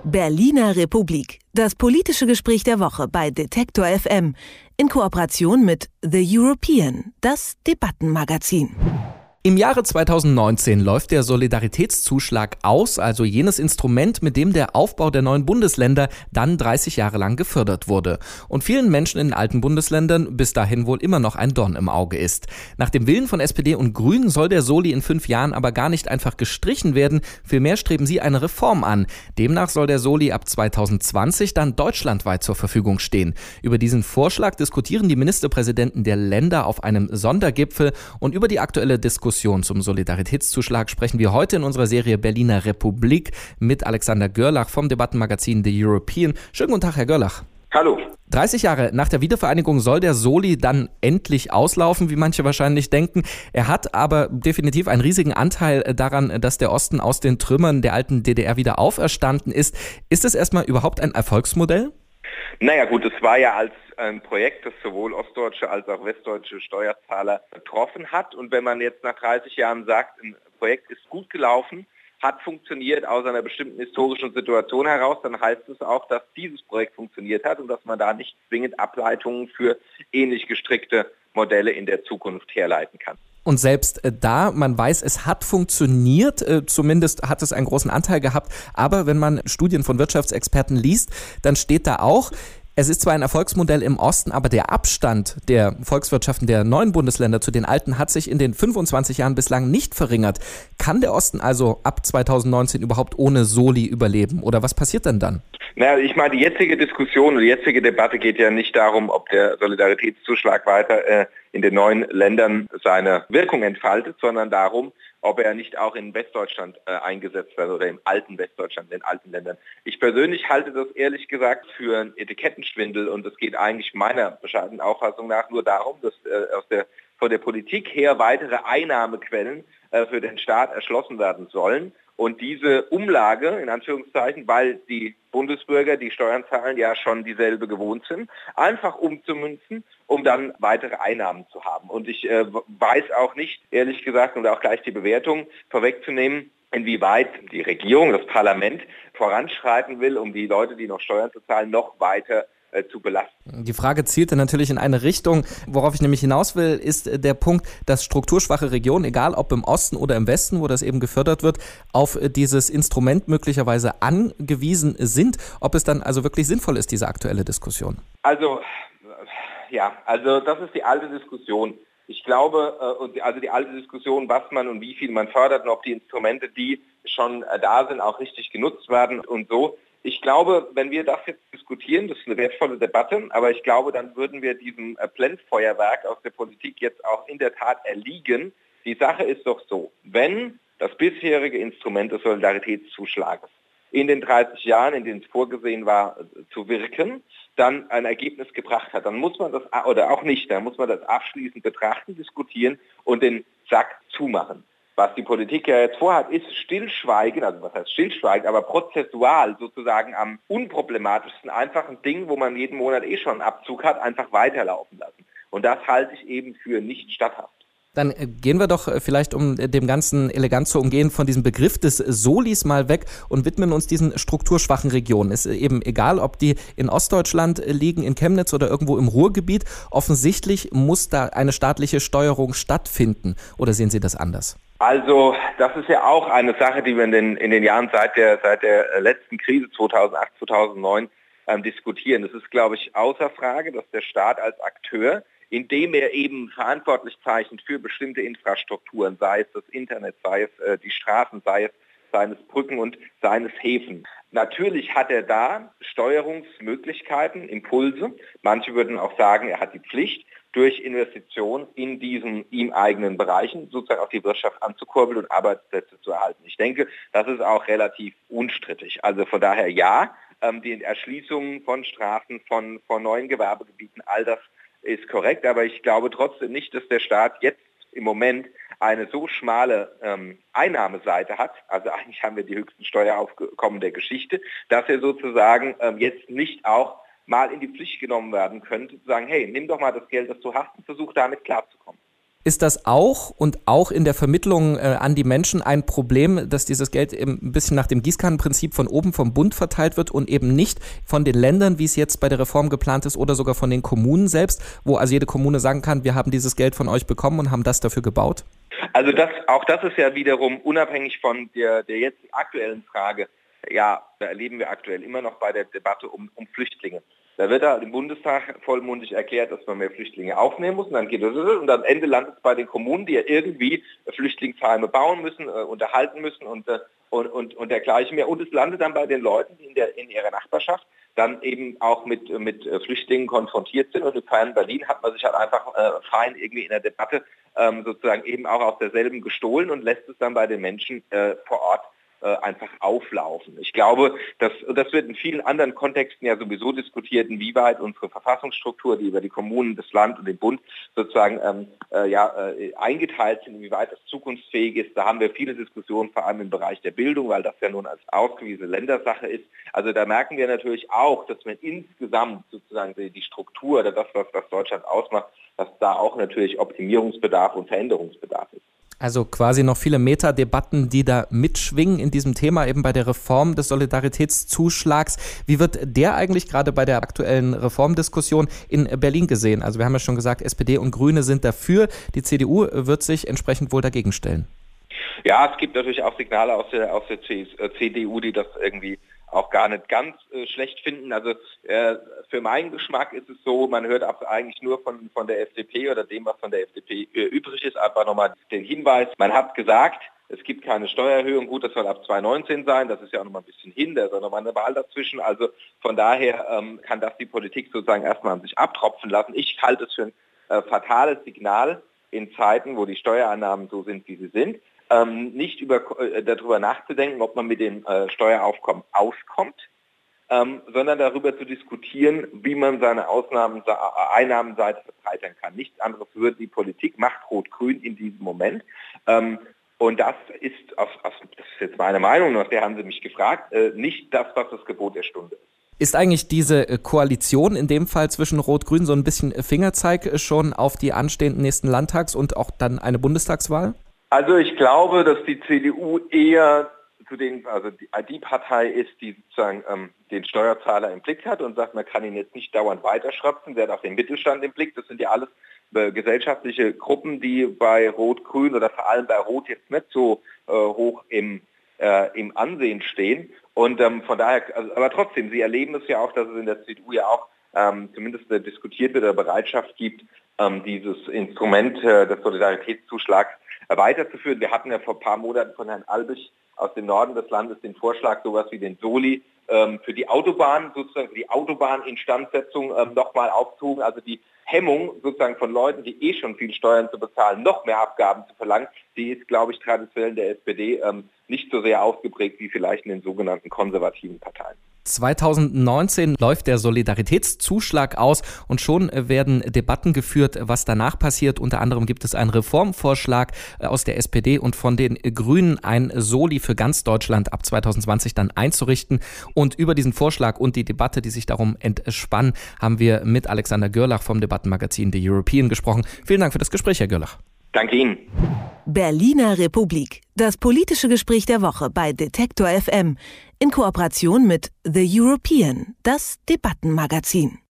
Berliner Republik. Das politische Gespräch der Woche bei Detektor FM in Kooperation mit The European, das Debattenmagazin. Im Jahre 2019 läuft der Solidaritätszuschlag aus, also jenes Instrument, mit dem der Aufbau der neuen Bundesländer dann 30 Jahre lang gefördert wurde und vielen Menschen in alten Bundesländern bis dahin wohl immer noch ein Dorn im Auge ist. Nach dem Willen von SPD und Grünen soll der Soli in 5 Jahren aber gar nicht einfach gestrichen werden, vielmehr streben sie eine Reform an. Demnach soll der Soli ab 2020 dann deutschlandweit zur Verfügung stehen. Über diesen Vorschlag diskutieren die Ministerpräsidenten der Länder auf einem Sondergipfel und über die aktuelle Diskussion zum Solidaritätszuschlag sprechen wir heute in unserer Serie Berliner Republik mit Alexander Görlach vom Debattenmagazin The European. Schönen guten Tag, Herr Görlach. Hallo. 30 Jahre nach der Wiedervereinigung soll der Soli dann endlich auslaufen, wie manche wahrscheinlich denken. Er hat aber definitiv einen riesigen Anteil daran, dass der Osten aus den Trümmern der alten DDR wieder auferstanden ist. Ist es erstmal überhaupt ein Erfolgsmodell? Naja gut, es war ja als ein Projekt, das sowohl ostdeutsche als auch westdeutsche Steuerzahler betroffen hat. Und wenn man jetzt nach 30 Jahren sagt, ein Projekt ist gut gelaufen, hat funktioniert aus einer bestimmten historischen Situation heraus, dann heißt es auch, dass dieses Projekt funktioniert hat und dass man da nicht zwingend Ableitungen für ähnlich gestrickte Modelle in der Zukunft herleiten kann. Und selbst da, man weiß, es hat funktioniert, zumindest hat es einen großen Anteil gehabt, aber wenn man Studien von Wirtschaftsexperten liest, dann steht da auch, es ist zwar ein Erfolgsmodell im Osten, aber der Abstand der Volkswirtschaften der neuen Bundesländer zu den alten hat sich in den 25 Jahren bislang nicht verringert. Kann der Osten also ab 2019 überhaupt ohne Soli überleben? Oder was passiert denn dann? Naja, ich meine, die jetzige Diskussion, die jetzige Debatte geht ja nicht darum, ob der Solidaritätszuschlag weiter in den neuen Ländern seine Wirkung entfaltet, sondern darum, ob er nicht auch in Westdeutschland eingesetzt wird oder im alten Westdeutschland, in den alten Ländern. Ich persönlich halte das ehrlich gesagt für einen Etikettenschwindel und es geht eigentlich meiner bescheidenen Auffassung nach nur darum, dass von der Politik her weitere Einnahmequellen für den Staat erschlossen werden sollen. Und diese Umlage, in Anführungszeichen, weil die Bundesbürger, die Steuern zahlen, ja schon dieselbe gewohnt sind, einfach umzumünzen, um dann weitere Einnahmen zu haben. Und ich weiß auch nicht, ehrlich gesagt, und auch gleich die Bewertung vorwegzunehmen, inwieweit die Regierung, das Parlament voranschreiten will, um die Leute, die noch Steuern zu zahlen, noch weiter zu belasten. Die Frage zielte natürlich in eine Richtung. Worauf ich nämlich hinaus will, ist der Punkt, dass strukturschwache Regionen, egal ob im Osten oder im Westen, wo das eben gefördert wird, auf dieses Instrument möglicherweise angewiesen sind. Ob es dann also wirklich sinnvoll ist, diese aktuelle Diskussion? Also das ist die alte Diskussion. Ich glaube, die alte Diskussion, was man und wie viel man fördert und ob die Instrumente, die schon da sind, auch richtig genutzt werden und so. Ich glaube, wenn wir das jetzt diskutieren, das ist eine wertvolle Debatte, aber ich glaube, dann würden wir diesem Blendfeuerwerk aus der Politik jetzt auch in der Tat erliegen. Die Sache ist doch so, wenn das bisherige Instrument des Solidaritätszuschlages in den 30 Jahren, in denen es vorgesehen war, zu wirken, dann ein Ergebnis gebracht hat, dann muss man das, oder auch nicht, dann muss man das abschließend betrachten, diskutieren und den Sack zumachen. Was die Politik ja jetzt vorhat, ist Stillschweigen, also was heißt Stillschweigen, aber prozessual sozusagen am unproblematischsten einfach ein Ding, wo man jeden Monat schon einen Abzug hat, einfach weiterlaufen lassen. Und das halte ich eben für nicht statthaft. Dann gehen wir doch vielleicht, um dem Ganzen elegant zu umgehen, von diesem Begriff des Solis mal weg und widmen uns diesen strukturschwachen Regionen. Ist eben egal, ob die in Ostdeutschland liegen, in Chemnitz oder irgendwo im Ruhrgebiet. Offensichtlich muss da eine staatliche Steuerung stattfinden. Oder sehen Sie das anders? Also das ist ja auch eine Sache, die wir in den Jahren seit der letzten Krise 2008, 2009 diskutieren. Es ist, glaube ich, außer Frage, dass der Staat als Akteur, indem er eben verantwortlich zeichnet für bestimmte Infrastrukturen, sei es das Internet, sei es die Straßen, sei es seines Brücken und seines Häfen. Natürlich hat er da Steuerungsmöglichkeiten, Impulse. Manche würden auch sagen, er hat die Pflicht, durch Investitionen in diesen ihm eigenen Bereichen sozusagen auch die Wirtschaft anzukurbeln und Arbeitsplätze zu erhalten. Ich denke, das ist auch relativ unstrittig. Also von daher ja, die Erschließung von Straßen, von neuen Gewerbegebieten, all das ist korrekt, aber ich glaube trotzdem nicht, dass der Staat jetzt im Moment eine so schmale Einnahmeseite hat, also eigentlich haben wir die höchsten Steueraufkommen der Geschichte, dass er sozusagen jetzt nicht auch mal in die Pflicht genommen werden könnte, zu sagen, hey, nimm doch mal das Geld, das du hast und versuch damit klarzukommen. Ist das auch in der Vermittlung an die Menschen ein Problem, dass dieses Geld eben ein bisschen nach dem Gießkannenprinzip von oben vom Bund verteilt wird und eben nicht von den Ländern, wie es jetzt bei der Reform geplant ist, oder sogar von den Kommunen selbst, wo also jede Kommune sagen kann, wir haben dieses Geld von euch bekommen und haben das dafür gebaut? Also das ist ja wiederum unabhängig von der jetzt aktuellen Frage. Ja, da erleben wir aktuell immer noch bei der Debatte um Flüchtlinge. Da wird im Bundestag vollmundig erklärt, dass man mehr Flüchtlinge aufnehmen muss und dann geht es und am Ende landet es bei den Kommunen, die ja irgendwie Flüchtlingsheime bauen müssen, unterhalten müssen und dergleichen mehr. Und es landet dann bei den Leuten, die in ihrer Nachbarschaft dann eben auch mit Flüchtlingen konfrontiert sind. Und in Bayern Berlin hat man sich halt einfach fein irgendwie in der Debatte sozusagen eben auch aus derselben gestohlen und lässt es dann bei den Menschen vor Ort einfach auflaufen. Ich glaube, das wird in vielen anderen Kontexten ja sowieso diskutiert, inwieweit unsere Verfassungsstruktur, die über die Kommunen, das Land und den Bund sozusagen eingeteilt sind, inwieweit das zukunftsfähig ist. Da haben wir viele Diskussionen, vor allem im Bereich der Bildung, weil das ja nun als ausgewiesene Ländersache ist. Also da merken wir natürlich auch, dass wir insgesamt sozusagen die Struktur oder das, was Deutschland ausmacht, dass da auch natürlich Optimierungsbedarf und Veränderungsbedarf ist. Also quasi noch viele Metadebatten, die da mitschwingen in diesem Thema, eben bei der Reform des Solidaritätszuschlags. Wie wird der eigentlich gerade bei der aktuellen Reformdiskussion in Berlin gesehen? Also wir haben ja schon gesagt, SPD und Grüne sind dafür. Die CDU wird sich entsprechend wohl dagegen stellen. Ja, es gibt natürlich auch Signale aus der CDU, die das irgendwie auch gar nicht ganz schlecht finden. Also für meinen Geschmack ist es so, man hört eigentlich nur von der FDP oder dem, was von der FDP übrig ist. Einfach nochmal den Hinweis, man hat gesagt, es gibt keine Steuererhöhung. Gut, das soll ab 2019 sein, das ist ja auch nochmal ein bisschen hin, da ist auch nochmal eine Wahl dazwischen. Also von daher kann das die Politik sozusagen erstmal an sich abtropfen lassen. Ich halte es für ein fatales Signal in Zeiten, wo die Steuereinnahmen so sind, wie sie sind. Nicht darüber nachzudenken, ob man mit dem Steueraufkommen auskommt, sondern darüber zu diskutieren, wie man seine Einnahmenseite verbreitern kann. Nichts anderes würde die Politik, macht Rot-Grün in diesem Moment. Und das ist, das ist jetzt meine Meinung, nach der haben Sie mich gefragt, nicht das, was das Gebot der Stunde ist. Ist eigentlich diese Koalition in dem Fall zwischen Rot-Grün so ein bisschen Fingerzeig schon auf die anstehenden nächsten Landtags- und auch dann eine Bundestagswahl? Also ich glaube, dass die CDU eher die Partei ist, die sozusagen den Steuerzahler im Blick hat und sagt, man kann ihn jetzt nicht dauernd weiterschrapsen, der hat auch den Mittelstand im Blick. Das sind ja alles gesellschaftliche Gruppen, die bei Rot-Grün oder vor allem bei Rot jetzt nicht so hoch im Ansehen stehen. Und von daher, aber trotzdem, Sie erleben es ja auch, dass es in der CDU ja auch zumindest diskutiert wird oder Bereitschaft gibt, dieses Instrument des Solidaritätszuschlags weiterzuführen. Wir hatten ja vor ein paar Monaten von Herrn Albig aus dem Norden des Landes den Vorschlag, sowas wie den Soli für die Autobahn, sozusagen für die Autobahninstandsetzung nochmal aufzuhoben, also die Hemmung sozusagen von Leuten, die schon viel Steuern zu bezahlen, noch mehr Abgaben zu verlangen, die ist, glaube ich, traditionell in der SPD nicht so sehr ausgeprägt wie vielleicht in den sogenannten konservativen Parteien. 2019 läuft der Solidaritätszuschlag aus und schon werden Debatten geführt, was danach passiert. Unter anderem gibt es einen Reformvorschlag aus der SPD und von den Grünen, ein Soli für ganz Deutschland ab 2020 dann einzurichten. Und über diesen Vorschlag und die Debatte, die sich darum entspannt, haben wir mit Alexander Gerlach vom Debattenmagazin The European gesprochen. Vielen Dank für das Gespräch, Herr Gerlach. Danke Ihnen. Berliner Republik. Das politische Gespräch der Woche bei Detektor FM in Kooperation mit The European, das Debattenmagazin.